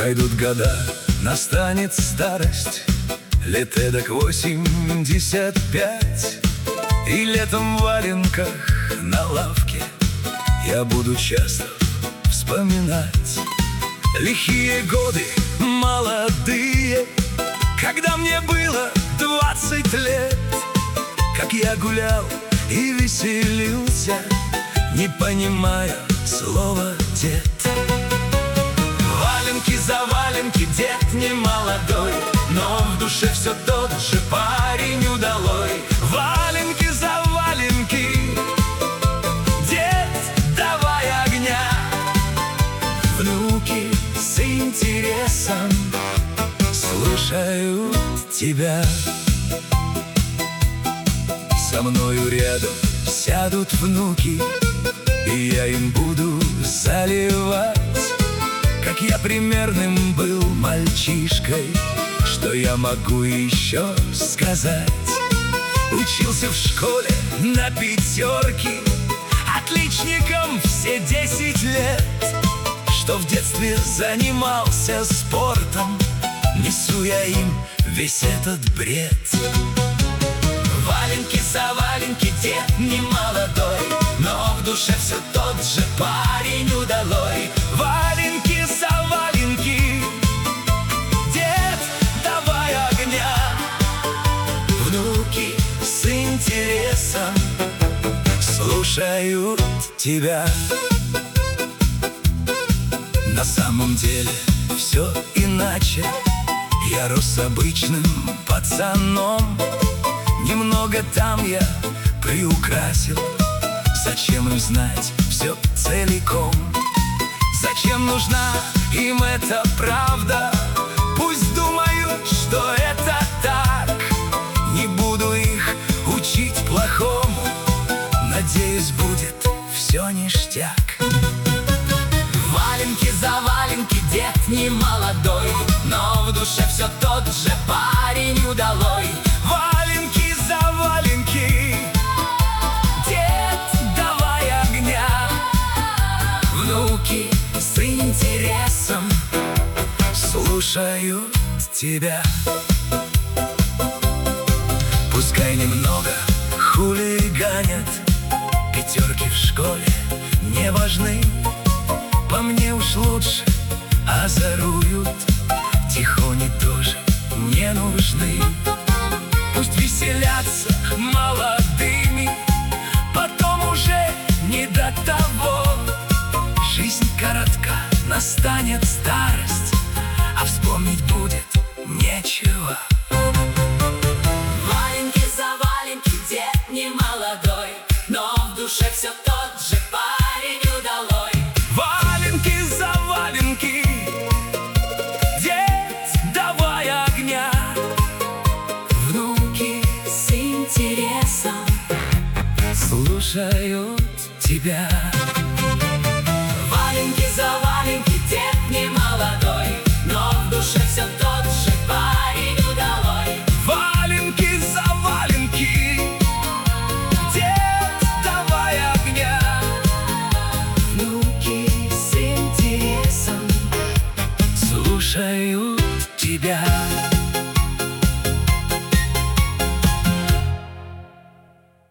Пройдут года, настанет старость, лет эдак 85, и летом в валенках на лавке я буду часто вспоминать лихие годы молодые, когда мне было 20 лет. Как я гулял и веселился, не понимая слова «дед». Валенки за валенки, дед не молодой, но в душе все тот же парень удалой. Валенки за валенки, дед, давай огня. Внуки с интересом слушают тебя. Со мною рядом сядут внуки, и я им буду заливать, как я примерным был мальчишкой, что я могу еще сказать. Учился в школе на пятерки, отличником все 10 лет, что в детстве занимался спортом, несу я им весь этот бред. Валенки за валенки, дед не молодой, но в душе все тот же парень удалой. Валенки за валенки, дед, давай огня. Внуки с интересом слушают тебя. На самом деле все иначе. Я рос обычным пацаном, немного там я приукрасил. Зачем им знать все целиком? Зачем нужна им эта правда? Пусть думают, что это так. Не буду их учить плохому, надеюсь, будет все ништяк. Валенки за валенки, дед не молодой, но в душе все тот же парень удалой. Валенки за валенки, дед, давай огня. Внуки с интересом слушают тебя. Пускай немного хулиганят, пятерки в школе не важны. По мне уж лучше озоруют, тихони тоже не нужны. Пусть веселятся молодыми, потом уже не до того. Жизнь коротка, настанет старость, а вспомнить будет нечего. Валенки за валенки, дед не молодой, но в душе все тот же парень удалой. Валенки за валенки, дед, давай огня. Внуки с интересом слушают тебя. Валенки за валенки, дед не молодой, но в душе все тот же парень удалой. Валенки за валенки, дед, давай огня. Внуки с интересом слушают тебя.